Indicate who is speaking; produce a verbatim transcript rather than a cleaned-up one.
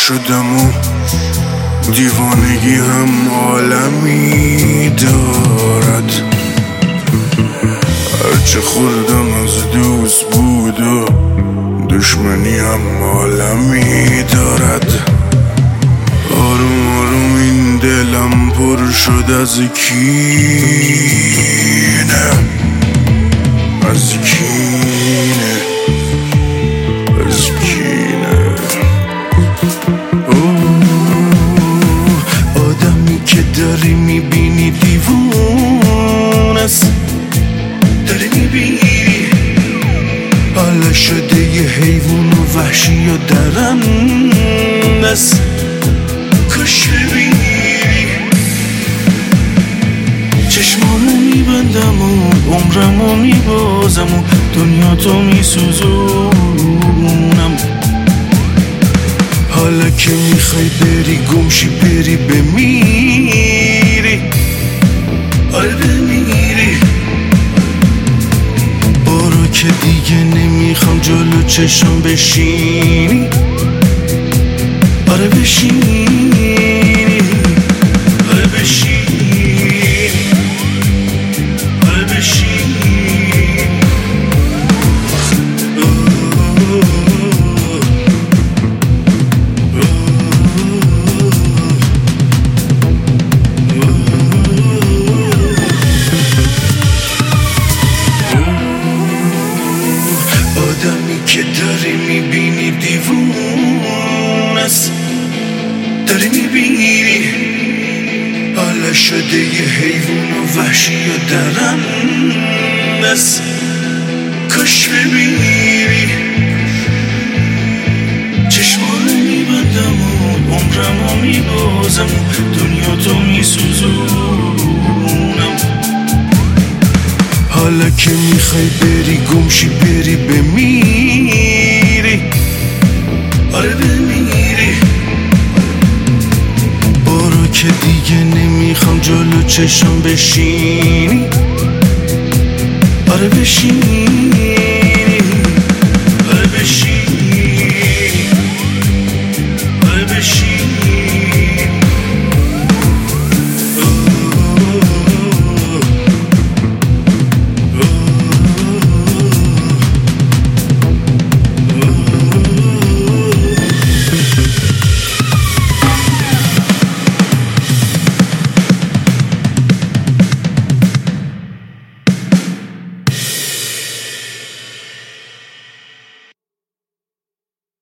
Speaker 1: شدم و دیوانگی هم عالمی دارد. هرچه خوردم از دوست بود و دشمنی هم عالمی دارد. آروم آروم این دلم پر شد از کینه، از کینه، از کینه. آدمی که داری میبینی دیوون است، داری میبینی حالا شده یه حیوان و وحشی و درنده است. کاش ببینی چشمامو میبندم و عمرمو میبازم و دنیا تو میسوزونم. حالا که میخوای بری گمشی بری بمیری، آره بمیری. برو که دیگه نمیخوام جلو چشم بشینی، آره بشینی، آره بشینی، آره بشینی. آدمی که داری میبینی دیوون است، داری میبینی حالا شده یه حیوان و وحشی و درنده است. کاش ببینی چشمانو میبندم و عمرمو میبازم و دنیا تو میسوزونم. حالا که میخوای بری گمشی بری بمیری، آره بمیری. برو که دیگه نمیخوام جلو چشم بشینی، آره بشینی.